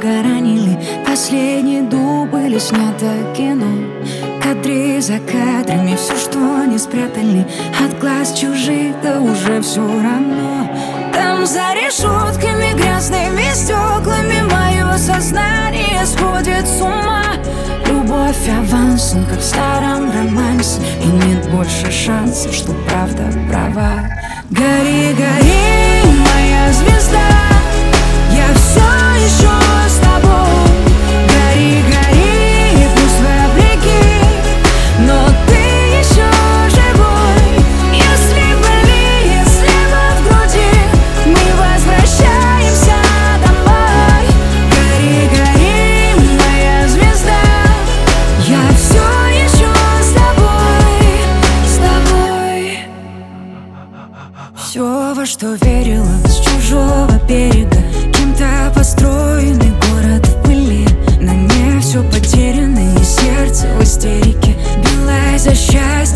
надолго ранили. Последние дубли снято кино. Кадры за кадрами, все, что не спрятали от глаз чужих, да уже все равно. Там за решетками, грязными стеклами, мое сознание сходит с ума. Любовь авансом, как в старом романсе, и нет больше шансов, что правда права. Гори, гори, моя звезда, я все еще с тобой. Гори, гори, пусть вопреки, но ты еще живой. Если боли, если в груди, мы возвращаемся домой. Гори, гори, моя звезда, я все еще с тобой. Все, во что верила, с чужого берега, кем-то построенный город в пыли. На дне все потеряно, и сердце в истерике билось за счастье.